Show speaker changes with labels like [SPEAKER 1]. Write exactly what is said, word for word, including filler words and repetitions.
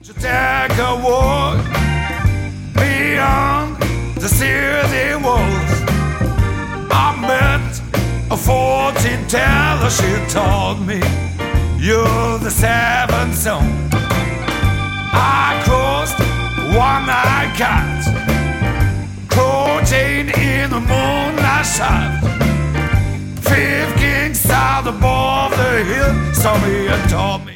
[SPEAKER 1] to take a walk beyond the city walls. I met a fortune teller, she told me you're the seventh zone. I crossed one-eyed cat, crouching in the moonlight shaft. Fifth king sat above the hill, saw me and told me